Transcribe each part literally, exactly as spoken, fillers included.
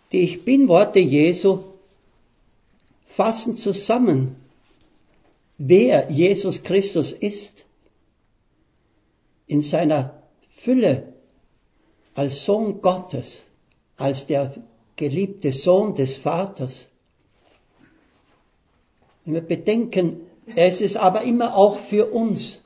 Die Ich Bin-Worte Jesu fassen zusammen, wer Jesus Christus ist, in seiner Fülle als Sohn Gottes, als der geliebte Sohn des Vaters. Wenn wir bedenken, es ist aber immer auch für uns.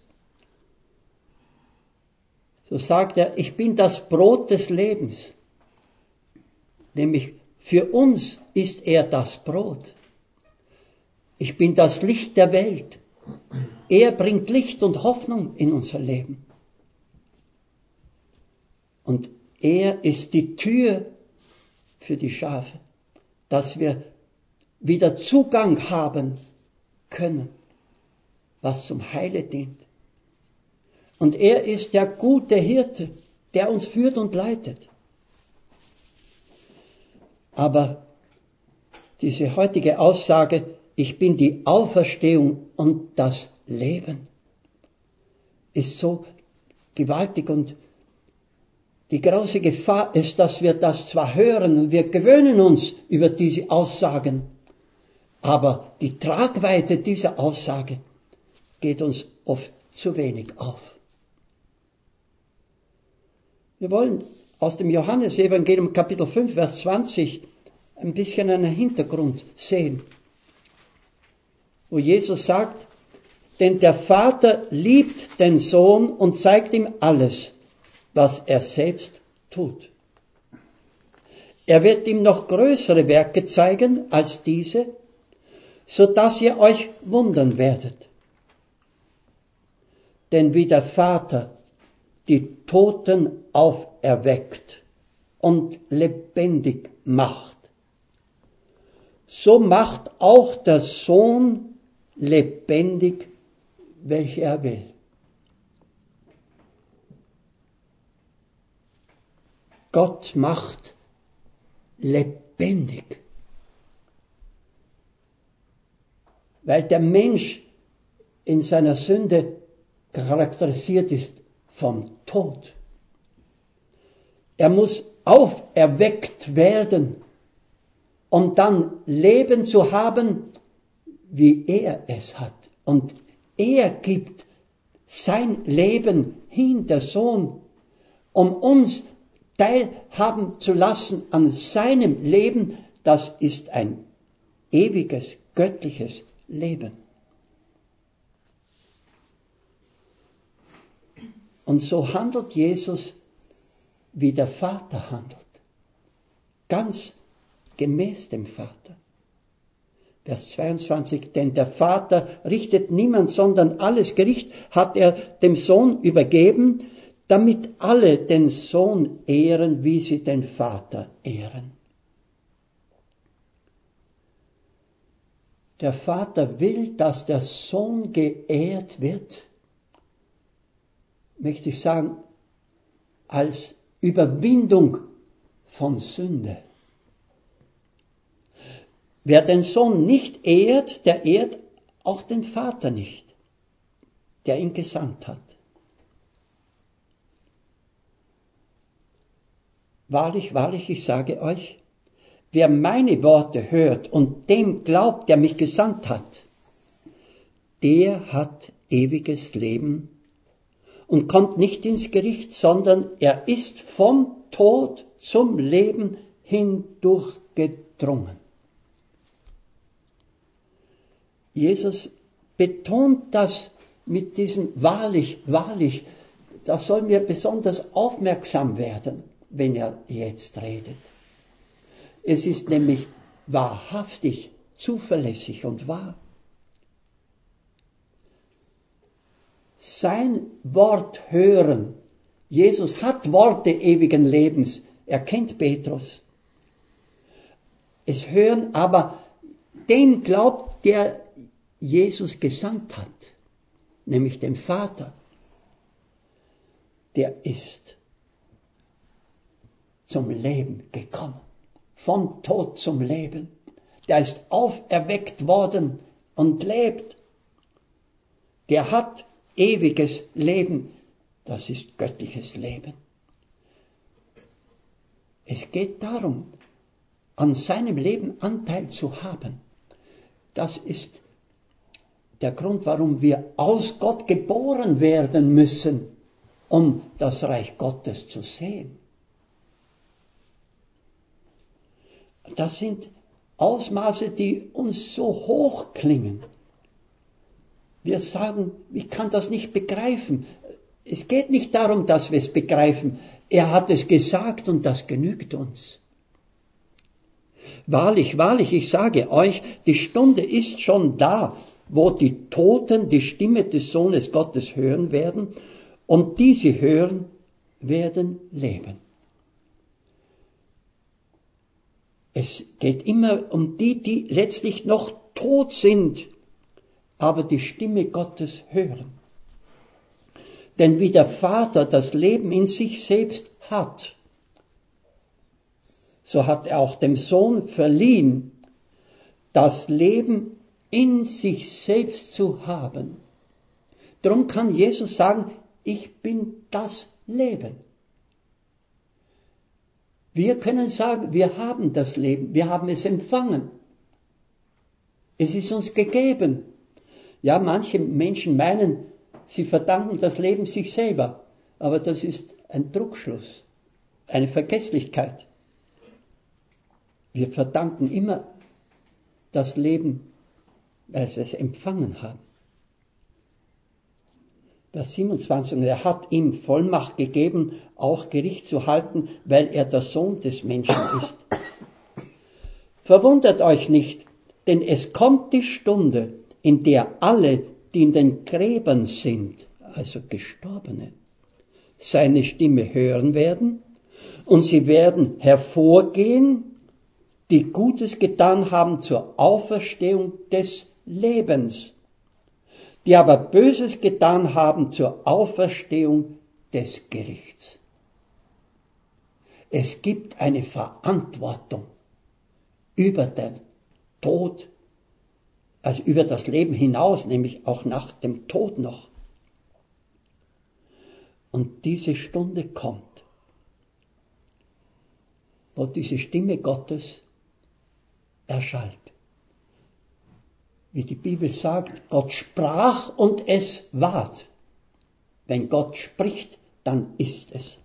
So sagt er, ich bin das Brot des Lebens. Nämlich für uns ist er das Brot. Ich bin das Licht der Welt. Er bringt Licht und Hoffnung in unser Leben. Und er ist die Tür für die Schafe, dass wir wieder Zugang haben können, was zum Heile dient. Und er ist der gute Hirte, der uns führt und leitet. Aber diese heutige Aussage, ich bin die Auferstehung und das Leben, ist so gewaltig, und die große Gefahr ist, dass wir das zwar hören und wir gewöhnen uns über diese Aussagen, aber die Tragweite dieser Aussage geht uns oft zu wenig auf. Wir wollen aus dem Johannesevangelium Kapitel fünf, Vers zwanzig ein bisschen einen Hintergrund sehen, wo Jesus sagt, denn der Vater liebt den Sohn und zeigt ihm alles, was er selbst tut. Er wird ihm noch größere Werke zeigen als diese, so dass ihr euch wundern werdet. Denn wie der Vater die Toten auferweckt und lebendig macht, so macht auch der Sohn lebendig, welche er will. Gott macht lebendig. Weil der Mensch in seiner Sünde charakterisiert ist vom Tod. Er muss auferweckt werden, um dann Leben zu haben, wie er es hat. Und er gibt sein Leben hin, der Sohn, um uns teilhaben zu lassen an seinem Leben. Das ist ein ewiges, göttliches Leben. Und so handelt Jesus, wie der Vater handelt. Ganz gemäß dem Vater. Vers zweiundzwanzig, denn der Vater richtet niemand, sondern alles Gericht hat er dem Sohn übergeben, damit alle den Sohn ehren, wie sie den Vater ehren. Der Vater will, dass der Sohn geehrt wird, möchte ich sagen, als Überwindung von Sünde. Wer den Sohn nicht ehrt, der ehrt auch den Vater nicht, der ihn gesandt hat. Wahrlich, wahrlich, ich sage euch, wer meine Worte hört und dem glaubt, der mich gesandt hat, der hat ewiges Leben und kommt nicht ins Gericht, sondern er ist vom Tod zum Leben hindurchgedrungen. Jesus betont das mit diesem wahrlich, wahrlich. Da sollen wir besonders aufmerksam werden, wenn er jetzt redet. Es ist nämlich wahrhaftig, zuverlässig und wahr. Sein Wort hören. Jesus hat Worte ewigen Lebens. Er kennt Petrus. Es hören aber den glaubt, der Jesus gesandt hat, nämlich dem Vater. Der ist zum Leben gekommen, vom Tod zum Leben. Der ist auferweckt worden und lebt. Der hat ewiges Leben, das ist göttliches Leben. Es geht darum, an seinem Leben Anteil zu haben. Das ist der Grund, warum wir aus Gott geboren werden müssen, um das Reich Gottes zu sehen. Das sind Ausmaße, die uns so hoch klingen. Wir sagen, ich kann das nicht begreifen. Es geht nicht darum, dass wir es begreifen. Er hat es gesagt und das genügt uns. Wahrlich, wahrlich, ich sage euch, die Stunde ist schon da, wo die Toten die Stimme des Sohnes Gottes hören werden, und die sie hören, werden leben. Es geht immer um die, die letztlich noch tot sind, aber die Stimme Gottes hören. Denn wie der Vater das Leben in sich selbst hat, so hat er auch dem Sohn verliehen, das Leben in sich selbst zu haben. Darum kann Jesus sagen, ich bin das Leben. Wir können sagen, wir haben das Leben, wir haben es empfangen. Es ist uns gegeben. Ja, manche Menschen meinen, sie verdanken das Leben sich selber, aber das ist ein Trugschluss, eine Vergesslichkeit. Wir verdanken immer das Leben, weil wir es empfangen haben. Vers siebenundzwanzig, er hat ihm Vollmacht gegeben, auch Gericht zu halten, weil er der Sohn des Menschen ist. Verwundert euch nicht, denn es kommt die Stunde, in der alle, die in den Gräbern sind, also Gestorbene, seine Stimme hören werden, und sie werden hervorgehen, die Gutes getan haben zur Auferstehung des Lebens, die aber Böses getan haben zur Auferstehung des Gerichts. Es gibt eine Verantwortung über den Tod, also über das Leben hinaus, nämlich auch nach dem Tod noch. Und diese Stunde kommt, wo diese Stimme Gottes erschallt. Wie die Bibel sagt, Gott sprach und es ward. Wenn Gott spricht, dann ist es.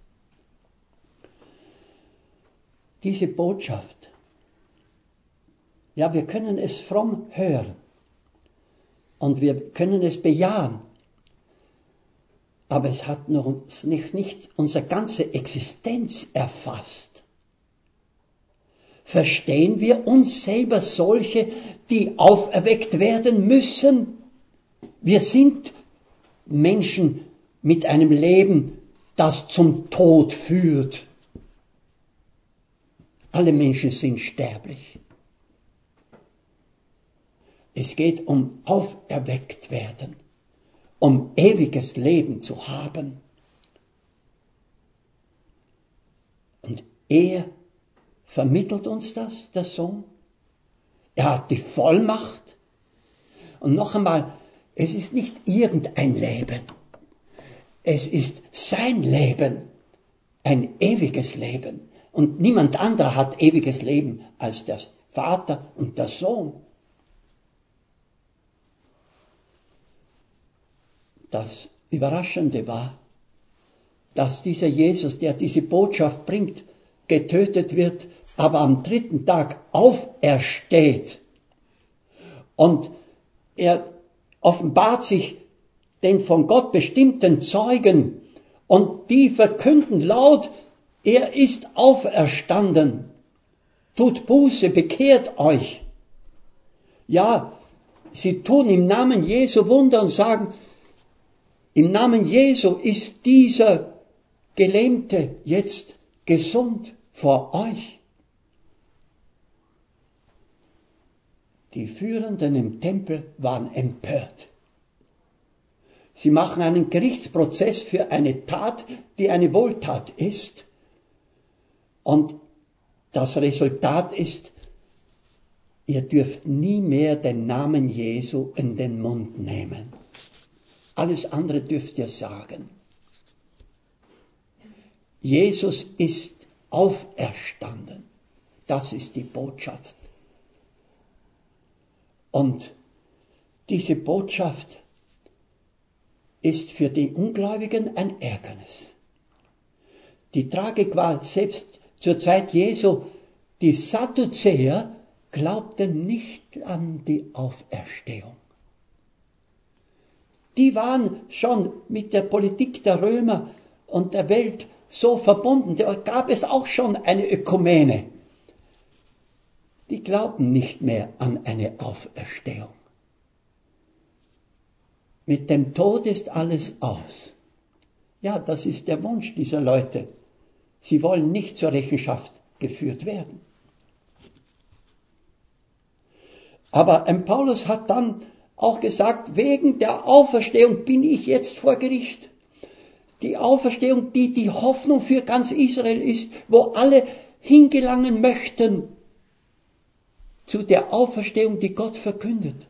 Diese Botschaft, ja, wir können es fromm hören und wir können es bejahen, aber es hat noch uns nicht, nicht unsere ganze Existenz erfasst. Verstehen wir uns selber solche, die auferweckt werden müssen? Wir sind Menschen mit einem Leben, das zum Tod führt. Alle Menschen sind sterblich. Es geht um auferweckt werden, um ewiges Leben zu haben. Und er vermittelt uns das, der Sohn. Er hat die Vollmacht. Und noch einmal, es ist nicht irgendein Leben. Es ist sein Leben, ein ewiges Leben. Und niemand anderer hat ewiges Leben als der Vater und der Sohn. Das Überraschende war, dass dieser Jesus, der diese Botschaft bringt, getötet wird, aber am dritten Tag aufersteht. Und er offenbart sich den von Gott bestimmten Zeugen und die verkünden laut, er ist auferstanden. Tut Buße, bekehrt euch. Ja, sie tun im Namen Jesu Wunder und sagen, im Namen Jesu ist dieser Gelähmte jetzt gesund vor euch. Die Führenden im Tempel waren empört. Sie machen einen Gerichtsprozess für eine Tat, die eine Wohltat ist. Und das Resultat ist, ihr dürft nie mehr den Namen Jesu in den Mund nehmen. Alles andere dürft ihr sagen. Jesus ist auferstanden. Das ist die Botschaft. Und diese Botschaft ist für die Ungläubigen ein Ärgernis. Die Tragik war, selbst zur Zeit Jesu, die Sadduzäer glaubten nicht an die Auferstehung. Die waren schon mit der Politik der Römer und der Welt so verbunden. Da gab es auch schon eine Ökumene. Die glauben nicht mehr an eine Auferstehung. Mit dem Tod ist alles aus. Ja, das ist der Wunsch dieser Leute. Sie wollen nicht zur Rechenschaft geführt werden. Aber ein Paulus hat dann auch gesagt, wegen der Auferstehung bin ich jetzt vor Gericht. Die Auferstehung, die die Hoffnung für ganz Israel ist, wo alle hingelangen möchten zu der Auferstehung, die Gott verkündet.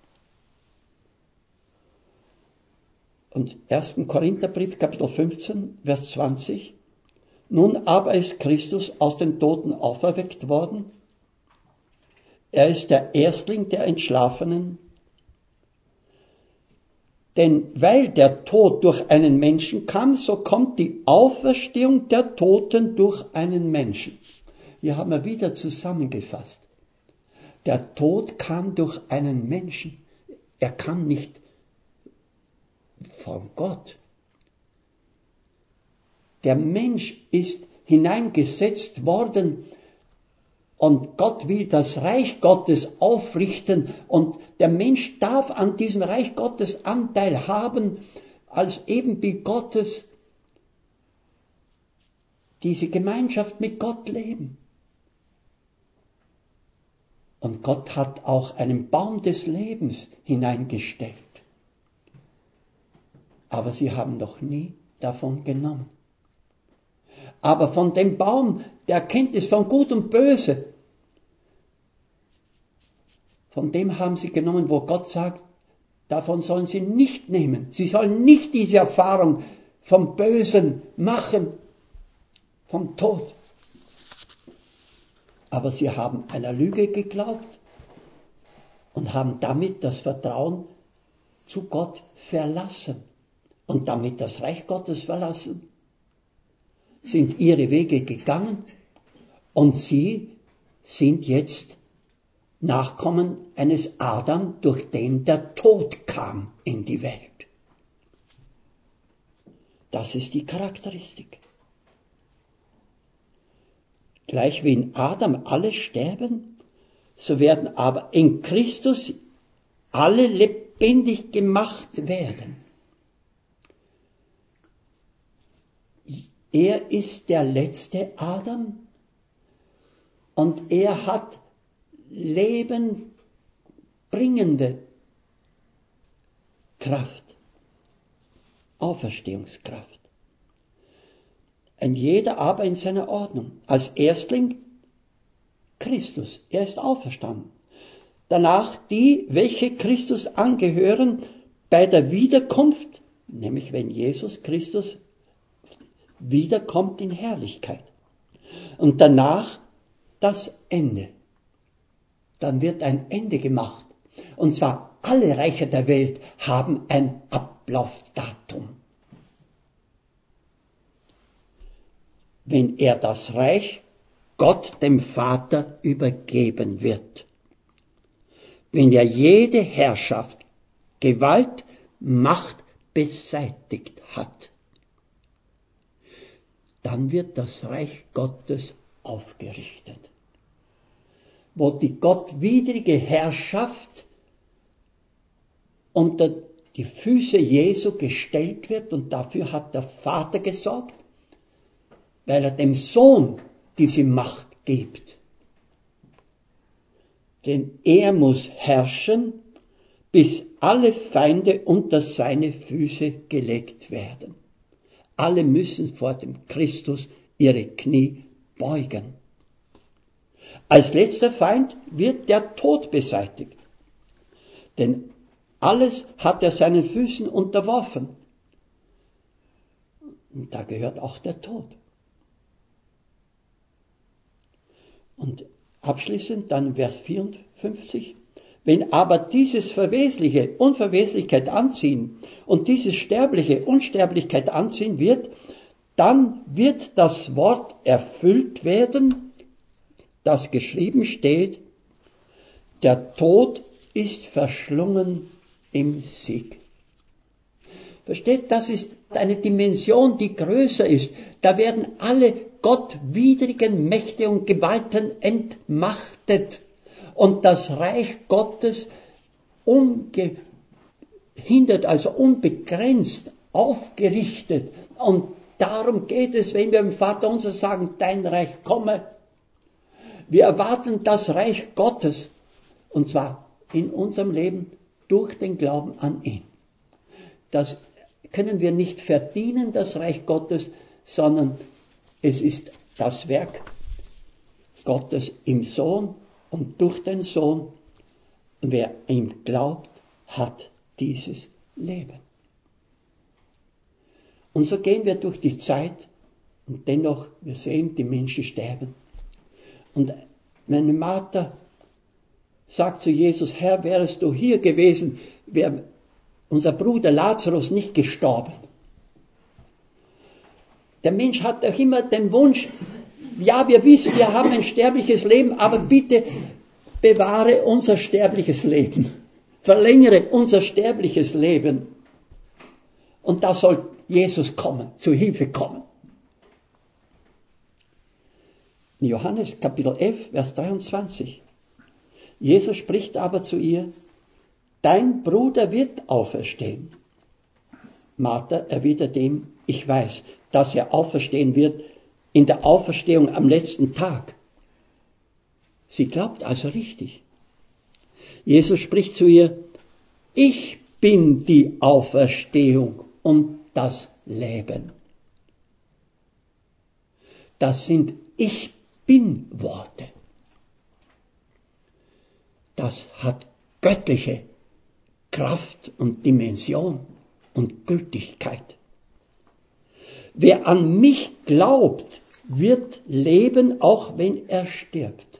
Und erster Korintherbrief, Kapitel fünfzehn, Vers zwanzig. Nun aber ist Christus aus den Toten auferweckt worden. Er ist der Erstling der Entschlafenen. Denn weil der Tod durch einen Menschen kam, so kommt die Auferstehung der Toten durch einen Menschen. Hier haben wir wieder zusammengefasst. Der Tod kam durch einen Menschen. Er kam nicht von Gott. Der Mensch ist hineingesetzt worden und Gott will das Reich Gottes aufrichten und der Mensch darf an diesem Reich Gottes Anteil haben, als Ebenbild Gottes diese Gemeinschaft mit Gott leben. Und Gott hat auch einen Baum des Lebens hineingestellt. Aber sie haben noch nie davon genommen. Aber von dem Baum der Erkenntnis von Gut und Böse, von dem haben sie genommen, wo Gott sagt, davon sollen sie nicht nehmen. Sie sollen nicht diese Erfahrung vom Bösen machen, vom Tod. Aber sie haben einer Lüge geglaubt und haben damit das Vertrauen zu Gott verlassen und damit das Reich Gottes verlassen, sind ihre Wege gegangen und sie sind jetzt Nachkommen eines Adam, durch den der Tod kam in die Welt. Das ist die Charakteristik. Gleich wie in Adam alle sterben, so werden aber in Christus alle lebendig gemacht werden. Er ist der letzte Adam und er hat lebenbringende Kraft, Auferstehungskraft. Ein jeder aber in seiner Ordnung. Als Erstling Christus, er ist auferstanden. Danach die, welche Christus angehören, bei der Wiederkunft, nämlich wenn Jesus Christus wiederkommt in Herrlichkeit. Und danach das Ende. Dann wird ein Ende gemacht. Und zwar alle Reiche der Welt haben ein Ablaufdatum. Wenn er das Reich Gott dem Vater übergeben wird. Wenn er jede Herrschaft, Gewalt, Macht beseitigt hat. Dann wird das Reich Gottes aufgerichtet. Wo die gottwidrige Herrschaft unter die Füße Jesu gestellt wird, und dafür hat der Vater gesorgt, weil er dem Sohn diese Macht gibt. Denn er muss herrschen, bis alle Feinde unter seine Füße gelegt werden. Alle müssen vor dem Christus ihre Knie beugen. Als letzter Feind wird der Tod beseitigt. Denn alles hat er seinen Füßen unterworfen. Und da gehört auch der Tod. Und Abschließend dann Vers vierundfünfzig. Wenn aber dieses Verwesliche Unverweslichkeit anziehen und dieses Sterbliche Unsterblichkeit anziehen wird, dann wird das Wort erfüllt werden, das geschrieben steht, der Tod ist verschlungen im Sieg. Versteht, das ist eine Dimension, die größer ist. Da werden alle gottwidrigen Mächte und Gewalten entmachtet und das Reich Gottes ungehindert, also unbegrenzt aufgerichtet. Und darum geht es, wenn wir im Vater unser sagen, dein Reich komme. Wir erwarten das Reich Gottes, und zwar in unserem Leben durch den Glauben an ihn. Das können wir nicht verdienen, das Reich Gottes, sondern es ist das Werk Gottes im Sohn und durch den Sohn. Wer ihm glaubt, hat dieses Leben. Und so gehen wir durch die Zeit und dennoch, wir sehen, die Menschen sterben. Und meine Mutter sagt zu Jesus, Herr, wärest du hier gewesen, wäre unser Bruder Lazarus nicht gestorben. Der Mensch hat auch immer den Wunsch, ja, wir wissen, wir haben ein sterbliches Leben, aber bitte bewahre unser sterbliches Leben. Verlängere unser sterbliches Leben. Und da soll Jesus kommen, zu Hilfe kommen. In Johannes Kapitel elf, Vers dreiundzwanzig. Jesus spricht aber zu ihr, dein Bruder wird auferstehen. Martha erwidert ihm, ich weiß, dass er auferstehen wird in der Auferstehung am letzten Tag. Sie glaubt also richtig. Jesus spricht zu ihr, ich bin die Auferstehung und das Leben. Das sind Ich bin Worte. Das hat göttliche Kraft und Dimension und Gültigkeit. Wer an mich glaubt, wird leben, auch wenn er stirbt.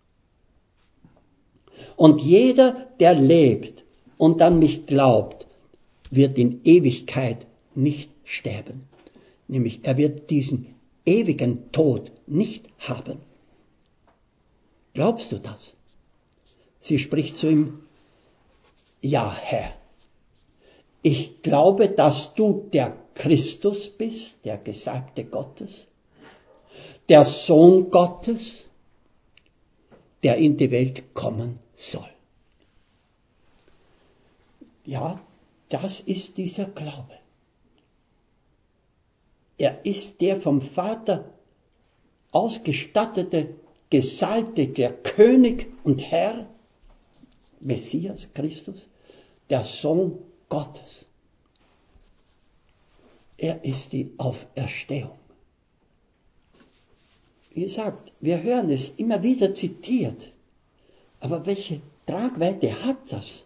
Und jeder, der lebt und an mich glaubt, wird in Ewigkeit nicht sterben. Nämlich er wird diesen ewigen Tod nicht haben. Glaubst du das? Sie spricht zu ihm, ja, Herr, ich glaube, dass du der Christus bist, der Gesalbte Gottes, der Sohn Gottes, der in die Welt kommen soll. Ja, das ist dieser Glaube. Er ist der vom Vater ausgestattete, gesalbte, der König und Herr, Messias Christus, der Sohn Gottes. Er ist die Auferstehung. Wie gesagt, wir hören es immer wieder zitiert. Aber welche Tragweite hat das?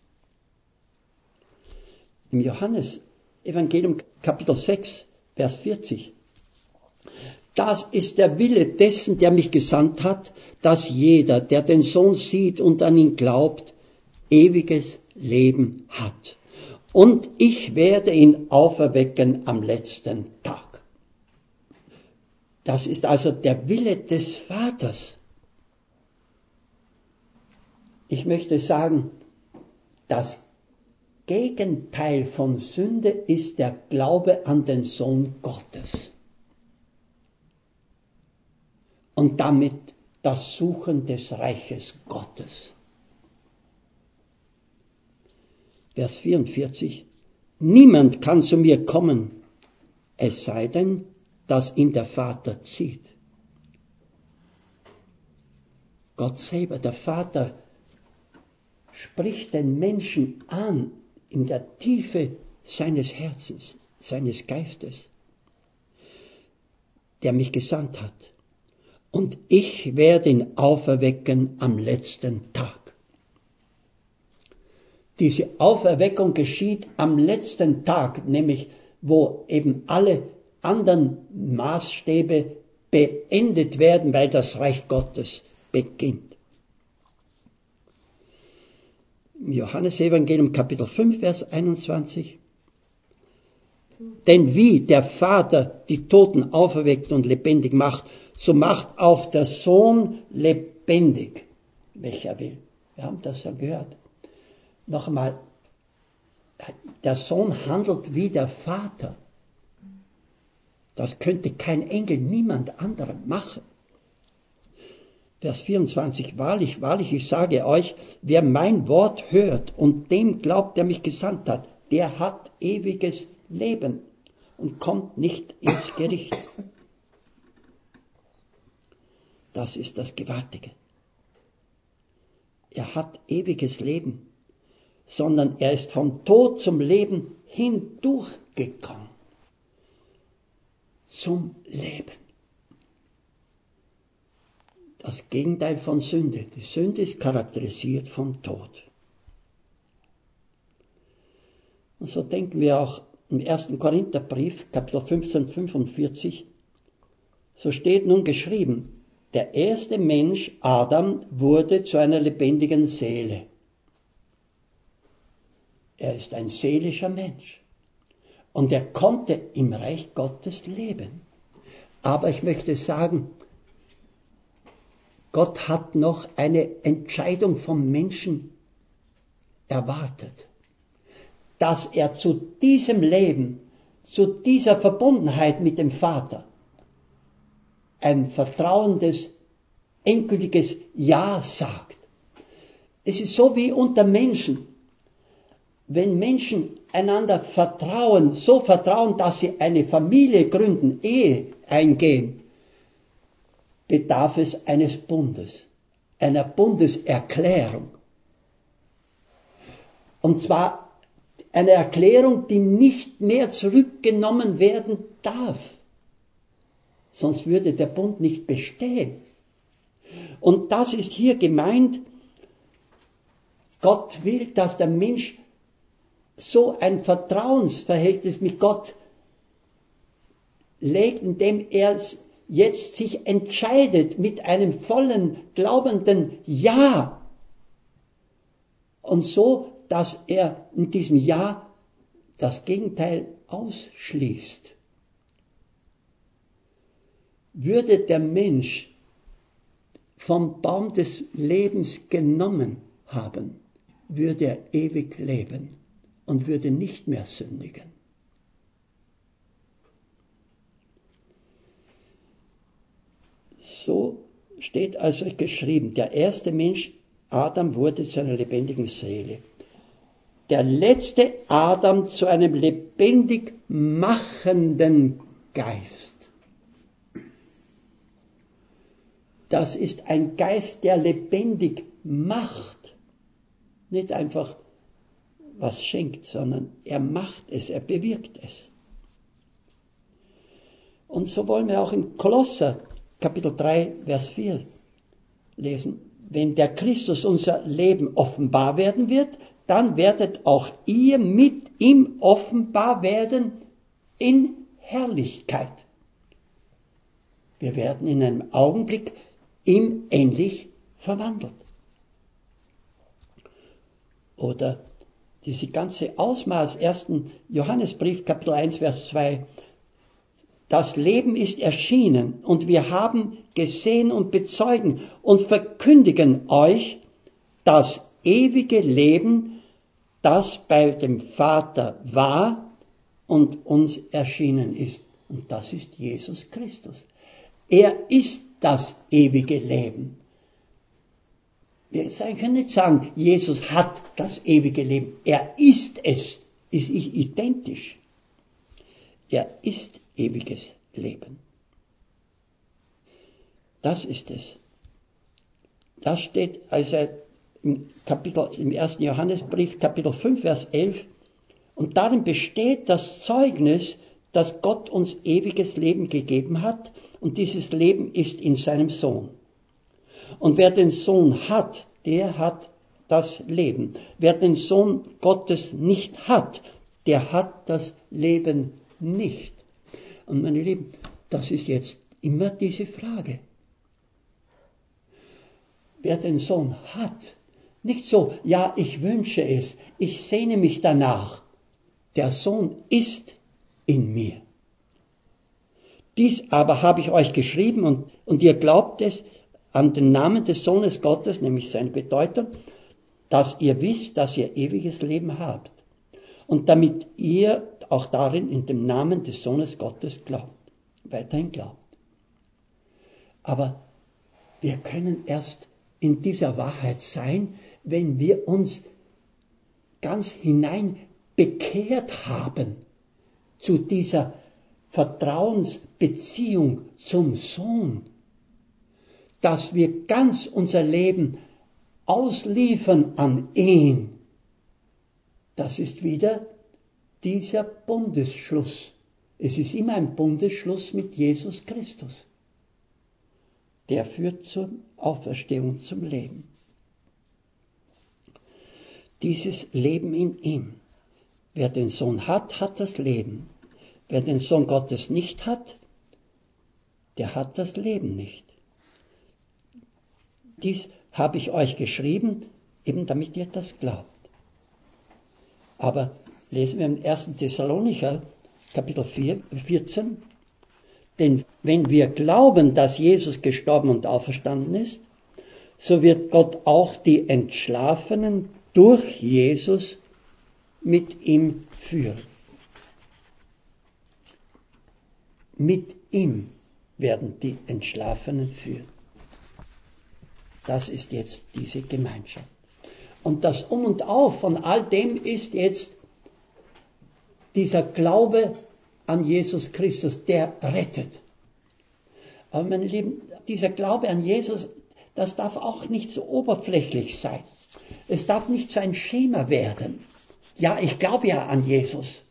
Im Johannes Evangelium Kapitel sechs, Vers vierzig. Das ist der Wille dessen, der mich gesandt hat, dass jeder, der den Sohn sieht und an ihn glaubt, ewiges Leben hat. Und ich werde ihn auferwecken am letzten Tag. Das ist also der Wille des Vaters. Ich möchte sagen, das Gegenteil von Sünde ist der Glaube an den Sohn Gottes. Und damit das Suchen des Reiches Gottes. Vers vierundvierzig. Niemand kann zu mir kommen, es sei denn, dass ihn der Vater zieht. Gott selber, der Vater, spricht den Menschen an in der Tiefe seines Herzens, seines Geistes, der mich gesandt hat. Und ich werde ihn auferwecken am letzten Tag. Diese Auferweckung geschieht am letzten Tag, nämlich wo eben alle anderen Maßstäbe beendet werden, weil das Reich Gottes beginnt. Im Johannesevangelium Kapitel fünf, Vers einundzwanzig. Denn wie der Vater die Toten auferweckt und lebendig macht, so macht auch der Sohn lebendig, welcher will. Wir haben das ja gehört. Noch einmal, der Sohn handelt wie der Vater. Das könnte kein Engel, niemand anderer machen. Vers vierundzwanzig, wahrlich, wahrlich, ich sage euch, wer mein Wort hört und dem glaubt, der mich gesandt hat, der hat ewiges Leben und kommt nicht ins Gericht. Das ist das Gewaltige. Er hat ewiges Leben, sondern er ist vom Tod zum Leben hindurchgegangen. Zum Leben. Das Gegenteil von Sünde. Die Sünde ist charakterisiert vom Tod. Und so denken wir auch im ersten Korintherbrief, Kapitel fünfzehn, fünfundvierzig, so steht nun geschrieben, der erste Mensch, Adam, wurde zu einer lebendigen Seele. Er ist ein seelischer Mensch. Und er konnte im Reich Gottes leben. Aber ich möchte sagen, Gott hat noch eine Entscheidung vom Menschen erwartet, dass er zu diesem Leben, zu dieser Verbundenheit mit dem Vater ein vertrauendes, endgültiges Ja sagt. Es ist so wie unter Menschen. Wenn Menschen einander vertrauen, so vertrauen, dass sie eine Familie gründen, Ehe eingehen, bedarf es eines Bundes, einer Bundeserklärung. Und zwar eine Erklärung, die nicht mehr zurückgenommen werden darf. Sonst würde der Bund nicht bestehen. Und das ist hier gemeint, Gott will, dass der Mensch so ein Vertrauensverhältnis mit Gott legt, indem er jetzt sich entscheidet mit einem vollen, glaubenden Ja. Und so, dass er in diesem Ja das Gegenteil ausschließt. Würde der Mensch vom Baum des Lebens genommen haben, würde er ewig leben und würde nicht mehr sündigen. So steht also geschrieben, der erste Mensch, Adam, wurde zu einer lebendigen Seele. Der letzte Adam zu einem lebendig machenden Geist. Das ist ein Geist, der lebendig macht. Nicht einfach was schenkt, sondern er macht es, er bewirkt es. Und so wollen wir auch in Kolosser Kapitel drei, Vers vier lesen. Wenn der Christus unser Leben offenbar werden wird, dann werdet auch ihr mit ihm offenbar werden in Herrlichkeit. Wir werden in einem Augenblick ihm ähnlich verwandelt. Oder diese ganze Ausmaß, ersten Johannesbrief, Kapitel eins, Vers zwei. Das Leben ist erschienen und wir haben gesehen und bezeugen und verkündigen euch das ewige Leben, das bei dem Vater war und uns erschienen ist. Und das ist Jesus Christus. Er ist das ewige Leben. Wir können nicht sagen, Jesus hat das ewige Leben. Er ist es. Ist identisch. Er ist ewiges Leben. Das ist es. Das steht also im Kapitel, im ersten Johannesbrief, Kapitel fünf, Vers elf. Und darin besteht das Zeugnis, dass Gott uns ewiges Leben gegeben hat. Und dieses Leben ist in seinem Sohn. Und wer den Sohn hat, der hat das Leben. Wer den Sohn Gottes nicht hat, der hat das Leben nicht. Und meine Lieben, das ist jetzt immer diese Frage. wer den Sohn hat, nicht so, ja, ich wünsche es, ich sehne mich danach. Der Sohn ist in mir. Dies aber habe ich euch geschrieben und, und ihr glaubt es an den Namen des Sohnes Gottes, nämlich seine Bedeutung, dass ihr wisst, dass ihr ewiges Leben habt. Und damit ihr auch darin in dem Namen des Sohnes Gottes glaubt, weiterhin glaubt. Aber wir können erst in dieser Wahrheit sein, wenn wir uns ganz hinein bekehrt haben zu dieser Vertrauensbeziehung zum Sohn, dass wir ganz unser Leben ausliefern an ihn. Das ist wieder dieser Bundesschluss. Es ist immer ein Bundesschluss mit Jesus Christus. Der führt zur Auferstehung, zum Leben. Dieses Leben in ihm. Wer den Sohn hat, hat das Leben. Wer den Sohn Gottes nicht hat, der hat das Leben nicht. Dies habe ich euch geschrieben, eben damit ihr das glaubt. Aber lesen wir im ersten Thessalonicher, Kapitel vier, vierzehn. Denn wenn wir glauben, dass Jesus gestorben und auferstanden ist, so wird Gott auch die Entschlafenen durch Jesus mit ihm führen. Mit ihm werden die Entschlafenen führen. Das ist jetzt diese Gemeinschaft. Und das Um und Auf von all dem ist jetzt dieser Glaube an Jesus Christus, der rettet. Aber meine Lieben, dieser Glaube an Jesus, das darf auch nicht so oberflächlich sein. Es darf nicht so ein Schema werden. Ja, ich glaube ja an Jesus.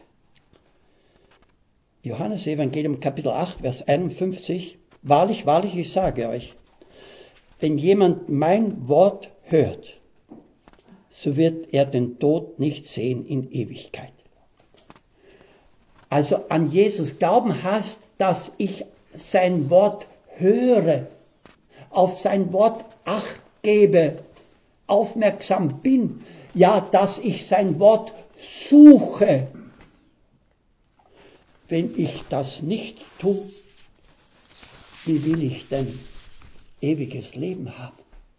Johannes Evangelium Kapitel acht, Vers einundfünfzig. Wahrlich, wahrlich, ich sage euch, wenn jemand mein Wort hört, so wird er den Tod nicht sehen in Ewigkeit. Also an Jesus glauben heißt, dass ich sein Wort höre, auf sein Wort Acht gebe, aufmerksam bin, ja, dass ich sein Wort suche. Wenn ich das nicht tue, wie will ich denn ewiges Leben haben?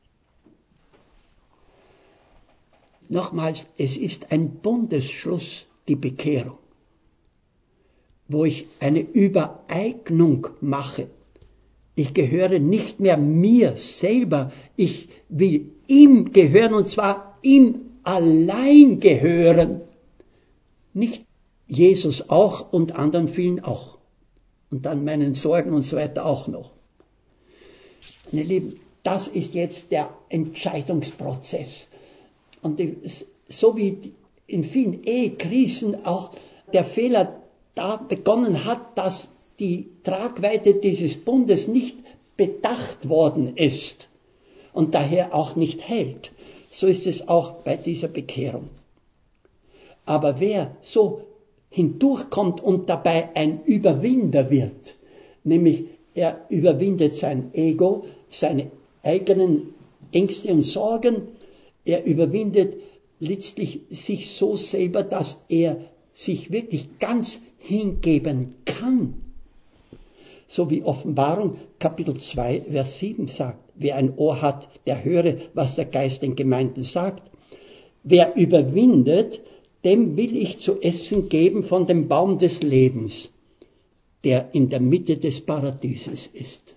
Nochmals, es ist ein Bundesschluss, die Bekehrung, wo ich eine Übereignung mache. Ich gehöre nicht mehr mir selber, ich will ihm gehören, und zwar ihm allein gehören. Nicht Jesus auch und anderen vielen auch. Und dann meinen Sorgen und so weiter auch noch. Meine Lieben, das ist jetzt der Entscheidungsprozess. Und so wie in vielen Ehekrisen auch der Fehler da begonnen hat, dass die Tragweite dieses Bundes nicht bedacht worden ist und daher auch nicht hält, so ist es auch bei dieser Bekehrung. Aber wer so hindurchkommt und dabei ein Überwinder wird, nämlich er überwindet sein Ego, seine eigenen Ängste und Sorgen, er überwindet letztlich sich so selber, dass er sich wirklich ganz hingeben kann. So wie Offenbarung Kapitel zwei, Vers sieben sagt, wer ein Ohr hat, der höre, was der Geist den Gemeinden sagt. Wer überwindet, dem will ich zu essen geben von dem Baum des Lebens, der in der Mitte des Paradieses ist.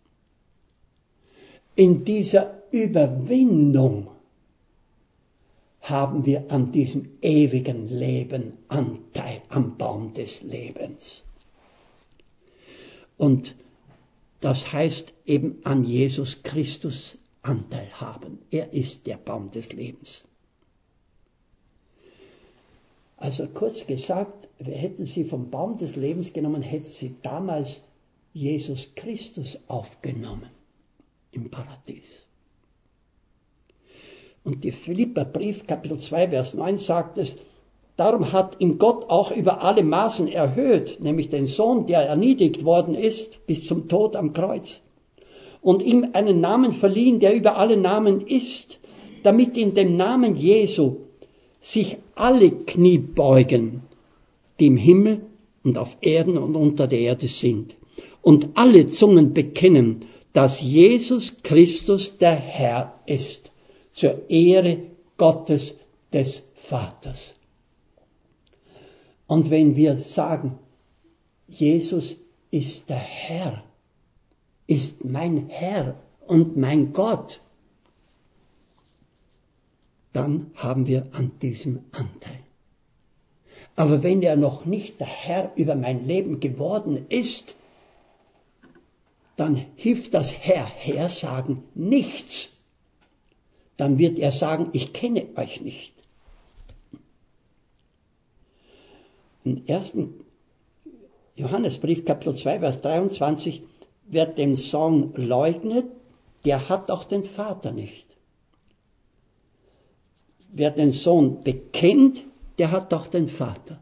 In dieser Überwindung haben wir an diesem ewigen Leben Anteil am Baum des Lebens. Und das heißt eben an Jesus Christus Anteil haben. Er ist der Baum des Lebens. Also kurz gesagt, hätten sie vom Baum des Lebens genommen, hätten sie damals Jesus Christus aufgenommen im Paradies. Und die Philipperbrief, Kapitel zwei, Vers neun sagt es, darum hat ihn Gott auch über alle Maßen erhöht, nämlich den Sohn, der erniedrigt worden ist, bis zum Tod am Kreuz. und ihm einen Namen verliehen, der über alle Namen ist, damit in dem Namen Jesu sich alle Knie beugen, die im Himmel und auf Erden und unter der Erde sind, und alle Zungen bekennen, dass Jesus Christus der Herr ist, zur Ehre Gottes des Vaters. Und wenn wir sagen, Jesus ist der Herr, ist mein Herr und mein Gott, dann haben wir an diesem Anteil. Aber wenn er noch nicht der Herr über mein Leben geworden ist, dann hilft das Herr, Herr sagen nichts. Dann wird er sagen, ich kenne euch nicht. Im ersten Johannesbrief, Kapitel zwei, Vers dreiundzwanzig, wer den Sohn leugnet, der hat auch den Vater nicht. Wer den Sohn bekennt, der hat auch den Vater.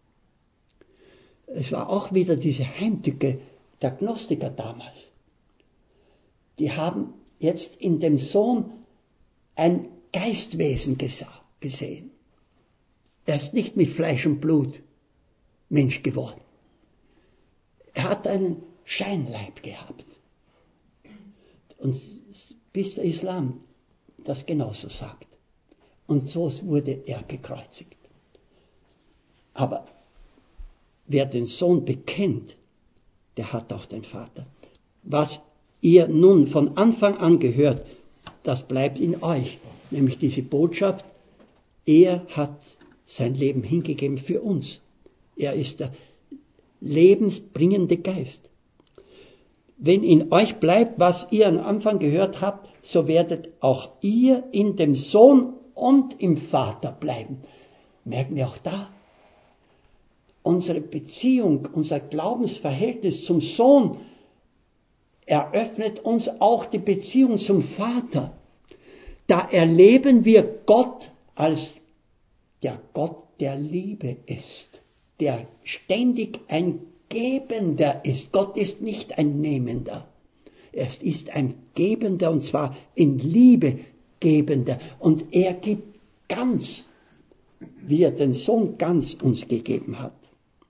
Es war auch wieder diese Heimtücke der Gnostiker damals. Die haben jetzt in dem Sohn ein Geistwesen gesehen. Er ist nicht mit Fleisch und Blut Mensch geworden. Er hat einen Scheinleib gehabt. Und bis der Islam das genauso sagt. Und so wurde er gekreuzigt. Aber wer den Sohn bekennt, der hat auch den Vater. Was ihr nun von Anfang an gehört, das bleibt in euch. Nämlich diese Botschaft, er hat sein Leben hingegeben für uns. Er ist der lebensbringende Geist. Wenn in euch bleibt, was ihr am Anfang gehört habt, so werdet auch ihr in dem Sohn und im Vater bleiben. Merken wir auch da, unsere Beziehung, unser Glaubensverhältnis zum Sohn eröffnet uns auch die Beziehung zum Vater. Da erleben wir Gott als der Gott der Liebe ist, der ständig ein Gebender ist. Gott ist nicht ein Nehmender. Er ist ein Gebender, und zwar in Liebe Gebender. Und er gibt ganz, wie er den Sohn ganz uns gegeben hat.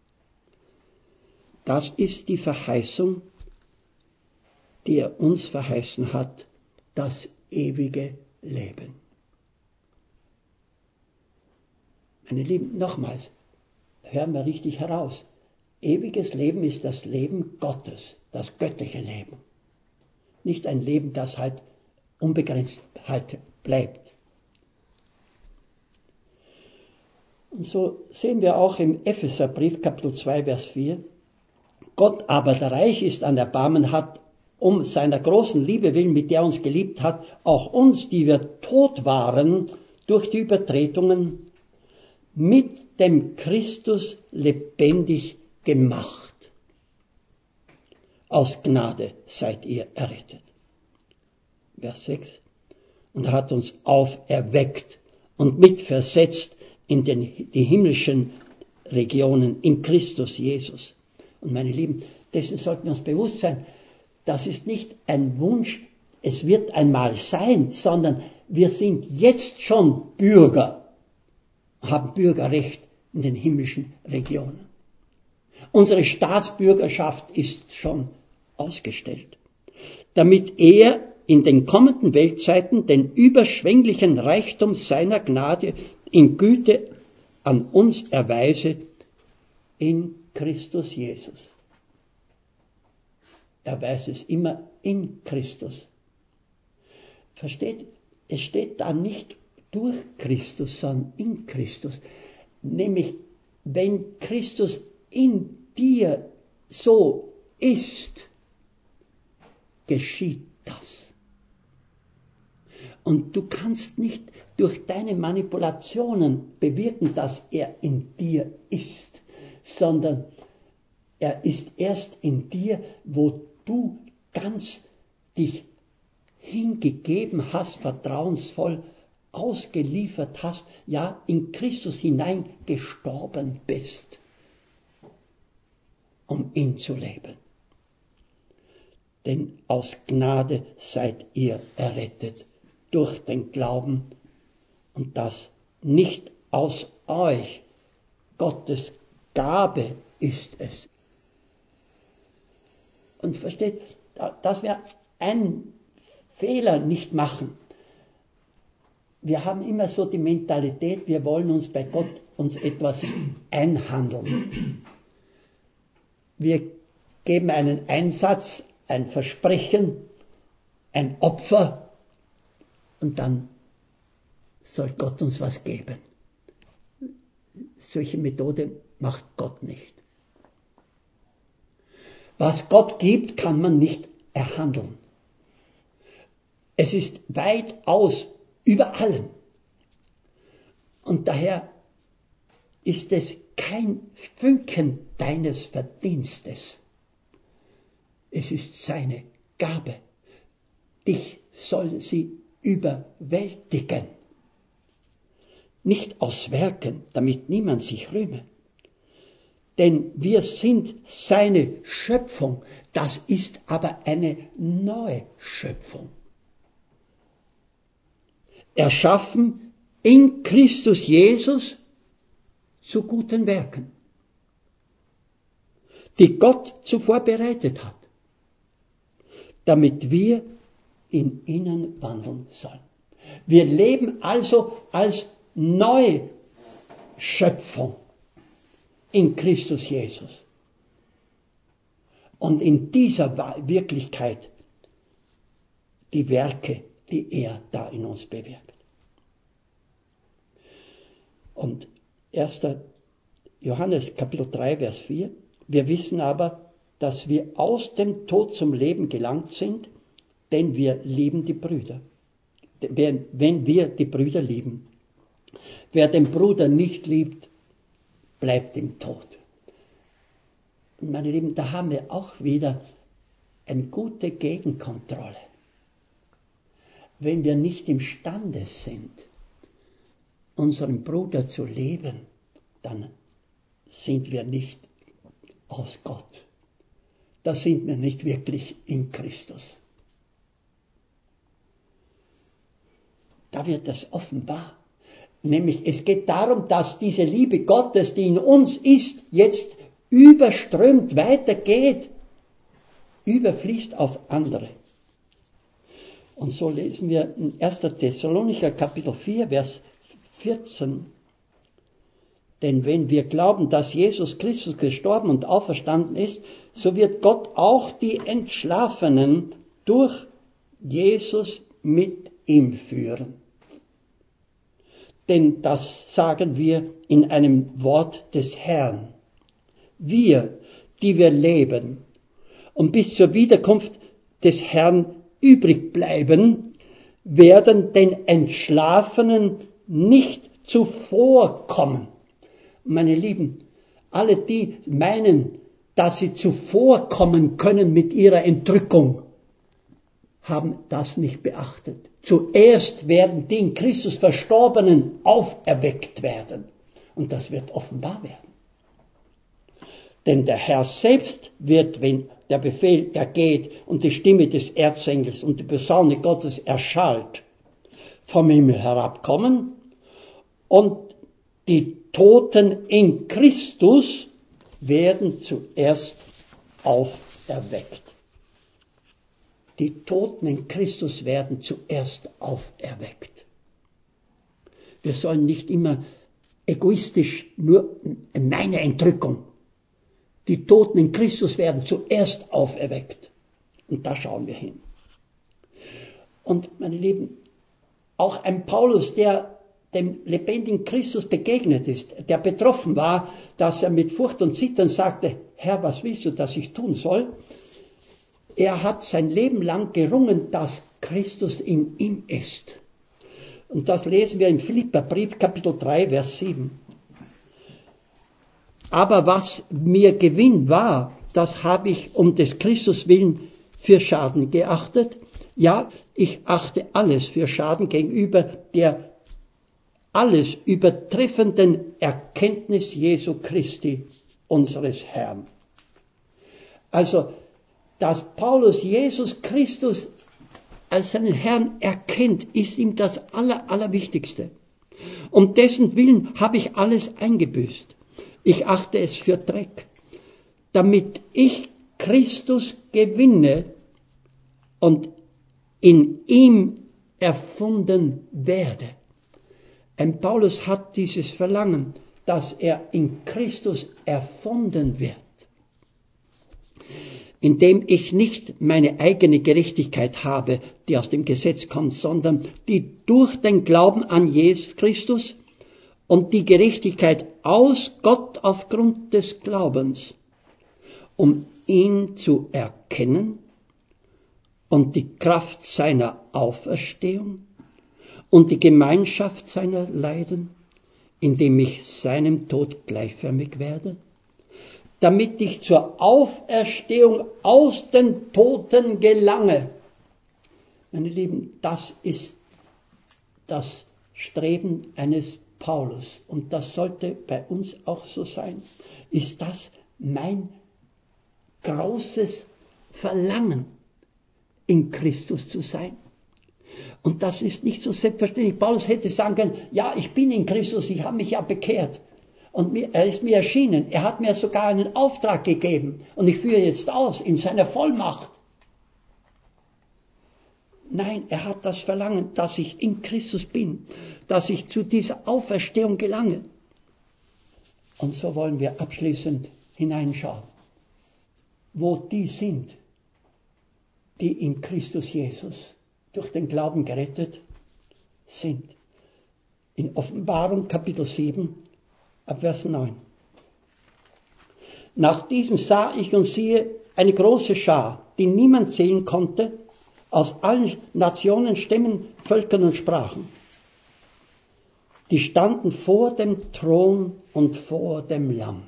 Das ist die Verheißung, die er uns verheißen hat, das ewige Leben. Meine Lieben, nochmals, hören wir richtig heraus. Ewiges Leben ist das Leben Gottes, das göttliche Leben. Nicht ein Leben, das halt unbegrenzt halt bleibt. Und so sehen wir auch im Epheserbrief, Kapitel zwei, Vers vier, Gott aber, der reich ist an Erbarmen, hat um seiner großen Liebe willen, mit der er uns geliebt hat, auch uns, die wir tot waren durch die Übertretungen, mit dem Christus lebendig gemacht. Aus Gnade seid ihr errettet. Vers sechs. Und er hat uns auferweckt und mitversetzt in den, die himmlischen Regionen in Christus Jesus. Und meine Lieben, dessen sollten wir uns bewusst sein, das ist nicht ein Wunsch, es wird einmal sein, sondern wir sind jetzt schon Bürger, haben Bürgerrecht in den himmlischen Regionen. Unsere Staatsbürgerschaft ist schon ausgestellt, damit er in den kommenden Weltzeiten den überschwänglichen Reichtum seiner Gnade in Güte an uns erweise in Christus Jesus. Er weiß es immer in Christus. Versteht? Es steht da nicht durch Christus, sondern in Christus. Nämlich, wenn Christus in dir so ist, geschieht das. Und du kannst nicht durch deine Manipulationen bewirken, dass er in dir ist, sondern er ist erst in dir, wo du ganz dich hingegeben hast, vertrauensvoll ausgeliefert hast, ja, in Christus hineingestorben bist, um ihn zu leben. denn aus Gnade seid ihr errettet durch den Glauben und das nicht aus euch. Gottes Gabe ist es. Und versteht, dass wir einen Fehler nicht machen. Wir haben immer so die Mentalität, wir wollen uns bei Gott uns etwas einhandeln. Wir geben einen Einsatz, ein Versprechen, ein Opfer und dann soll Gott uns was geben. Solche Methode macht Gott nicht. Was Gott gibt, kann man nicht erhandeln. Es ist weitaus über allem. Und daher ist es kein Fünkchen deines Verdienstes. Es ist seine Gabe. Dich soll sie überwältigen. Nicht aus Werken, damit niemand sich rühme. Denn wir sind seine Schöpfung. Das ist aber eine Neuschöpfung. Erschaffen in Christus Jesus zu guten Werken, die Gott zuvor bereitet hat, damit wir in ihnen wandeln sollen. Wir leben also als Neuschöpfung in Christus Jesus. Und in dieser Wirklichkeit die Werke, die er da in uns bewirkt. Und erster Johannes Kapitel drei, Vers vier. Wir wissen aber, dass wir aus dem Tod zum Leben gelangt sind, denn wir lieben die Brüder. Wenn wir die Brüder lieben. Wer den Bruder nicht liebt, bleibt im Tod. Und meine Lieben, da haben wir auch wieder eine gute Gegenkontrolle. Wenn wir nicht imstande sind, unseren Bruder zu lieben, dann sind wir nicht aus Gott. Da sind wir nicht wirklich in Christus. Da wird das offenbar. Nämlich es geht darum, dass diese Liebe Gottes, die in uns ist, jetzt überströmt weitergeht, überfließt auf andere. Und so lesen wir in erster Thessalonicher Kapitel vier, Vers vierzehn. Denn wenn wir glauben, dass Jesus Christus gestorben und auferstanden ist, so wird Gott auch die Entschlafenen durch Jesus mit ihm führen. Denn das sagen wir in einem Wort des Herrn. Wir, die wir leben und bis zur Wiederkunft des Herrn übrig bleiben, werden den Entschlafenen nicht zuvorkommen. Meine Lieben, alle die meinen, dass sie zuvorkommen können mit ihrer Entrückung, haben das nicht beachtet. Zuerst werden die in Christus Verstorbenen auferweckt werden. Und das wird offenbar werden. Denn der Herr selbst wird, wenn der Befehl ergeht und die Stimme des Erzengels und die Posaune Gottes erschallt, vom Himmel herabkommen und die Toten in Christus werden zuerst auferweckt. Die Toten in Christus werden zuerst auferweckt. Wir sollen nicht immer egoistisch nur meine Entrückung. Die Toten in Christus werden zuerst auferweckt. Und da schauen wir hin. Und meine Lieben, auch ein Paulus, der dem lebendigen Christus begegnet ist, der betroffen war, dass er mit Furcht und Zittern sagte, Herr, was willst du, dass ich tun soll? Er hat sein Leben lang gerungen, dass Christus in ihm ist. Und das lesen wir im Philipperbrief, Kapitel drei, Vers sieben. Aber was mir Gewinn war, das habe ich um des Christus willen für Schaden geachtet. Ja, ich achte alles für Schaden gegenüber der alles übertreffenden Erkenntnis Jesu Christi, unseres Herrn. Also, dass Paulus Jesus Christus als seinen Herrn erkennt, ist ihm das Aller, Allerwichtigste. Um dessen Willen habe ich alles eingebüßt. Ich achte es für Dreck, damit ich Christus gewinne und in ihm erfunden werde. Ein Paulus hat dieses Verlangen, dass er in Christus erfunden wird, indem ich nicht meine eigene Gerechtigkeit habe, die aus dem Gesetz kommt, sondern die durch den Glauben an Jesus Christus und die Gerechtigkeit aus Gott aufgrund des Glaubens, um ihn zu erkennen und die Kraft seiner Auferstehung und die Gemeinschaft seiner Leiden, indem ich seinem Tod gleichförmig werde, damit ich zur Auferstehung aus den Toten gelange. Meine Lieben, das ist das Streben eines Paulus und das sollte bei uns auch so sein. Ist das mein großes Verlangen, in Christus zu sein? Und das ist nicht so selbstverständlich. Paulus hätte sagen können, ja, ich bin in Christus, ich habe mich ja bekehrt. Und mir, er ist mir erschienen. Er hat mir sogar einen Auftrag gegeben. Und ich führe jetzt aus in seiner Vollmacht. Nein, er hat das Verlangen, dass ich in Christus bin. Dass ich zu dieser Auferstehung gelange. Und so wollen wir abschließend hineinschauen, wo die sind, die in Christus Jesus durch den Glauben gerettet sind. In Offenbarung Kapitel sieben, ab Vers neun. Nach diesem sah ich und siehe eine große Schar, die niemand zählen konnte, aus allen Nationen, Stämmen, Völkern und Sprachen. Die standen vor dem Thron und vor dem Lamm.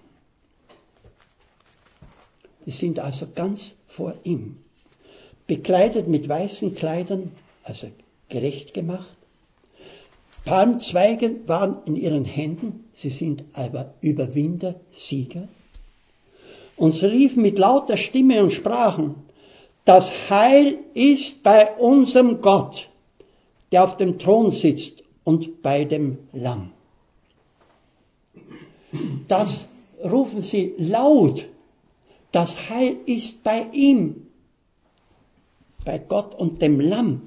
Die sind also ganz vor ihm, bekleidet mit weißen Kleidern, also gerecht gemacht. Palmzweige waren in ihren Händen, sie sind aber Überwinder, Sieger. Und sie riefen mit lauter Stimme und sprachen, das Heil ist bei unserem Gott, der auf dem Thron sitzt und bei dem Lamm. Das rufen sie laut, das Heil ist bei ihm, bei Gott und dem Lamm.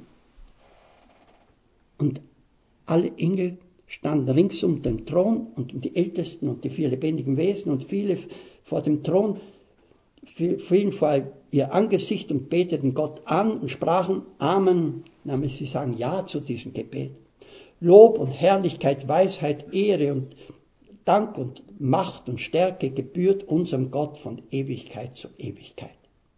Und alle Engel standen rings um den Thron und um die Ältesten und die vier lebendigen Wesen und viele vor dem Thron, fielen vor ihr Angesicht und beteten Gott an und sprachen Amen, nämlich sie sagen Ja zu diesem Gebet. Lob und Herrlichkeit, Weisheit, Ehre und Dank und Macht und Stärke gebührt unserem Gott von Ewigkeit zu Ewigkeit.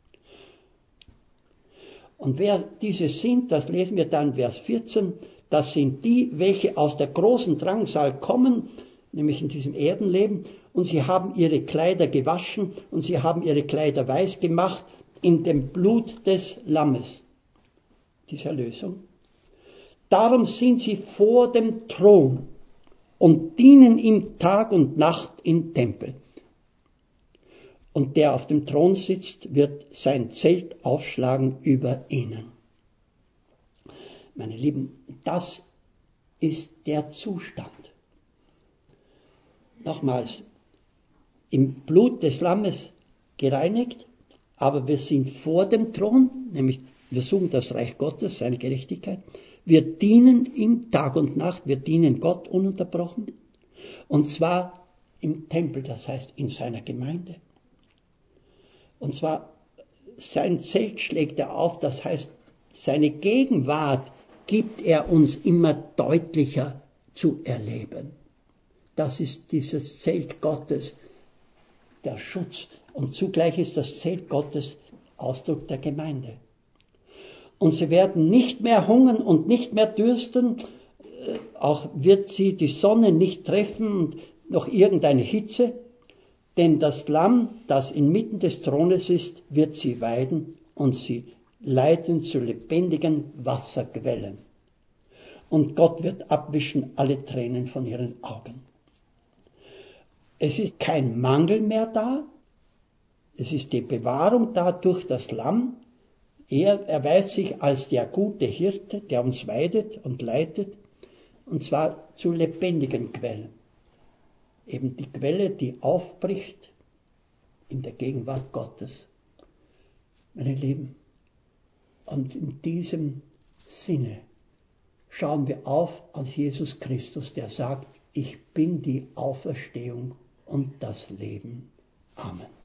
Und wer diese sind, das lesen wir dann Vers vierzehn, das sind die, welche aus der großen Drangsal kommen, nämlich in diesem Erdenleben, und sie haben ihre Kleider gewaschen und sie haben ihre Kleider weiß gemacht in dem Blut des Lammes, diese Erlösung. Darum sind sie vor dem Thron und dienen ihm Tag und Nacht im Tempel. Und der auf dem Thron sitzt, wird sein Zelt aufschlagen über ihnen. Meine Lieben, das ist der Zustand. Nochmals, im Blut des Lammes gereinigt, aber wir sind vor dem Thron, nämlich wir suchen das Reich Gottes, seine Gerechtigkeit. Wir dienen ihm Tag und Nacht, wir dienen Gott ununterbrochen. Und zwar im Tempel, das heißt in seiner Gemeinde. Und zwar sein Zelt schlägt er auf, das heißt seine Gegenwart gibt er uns immer deutlicher zu erleben. Das ist dieses Zelt Gottes, der Schutz. Und zugleich ist das Zelt Gottes Ausdruck der Gemeinde. Und sie werden nicht mehr hungern und nicht mehr dürsten, auch wird sie die Sonne nicht treffen, noch irgendeine Hitze, denn das Lamm, das inmitten des Thrones ist, wird sie weiden und sie leiten zu lebendigen Wasserquellen. Und Gott wird abwischen alle Tränen von ihren Augen. Es ist kein Mangel mehr da, Es ist die Bewahrung da durch das Lamm. Er erweist sich als der gute Hirte, der uns weidet und leitet, und zwar zu lebendigen Quellen. Eben die Quelle, die aufbricht in der Gegenwart Gottes. Meine Lieben, und in diesem Sinne schauen wir auf aus Jesus Christus, der sagt, ich bin die Auferstehung und das Leben. Amen.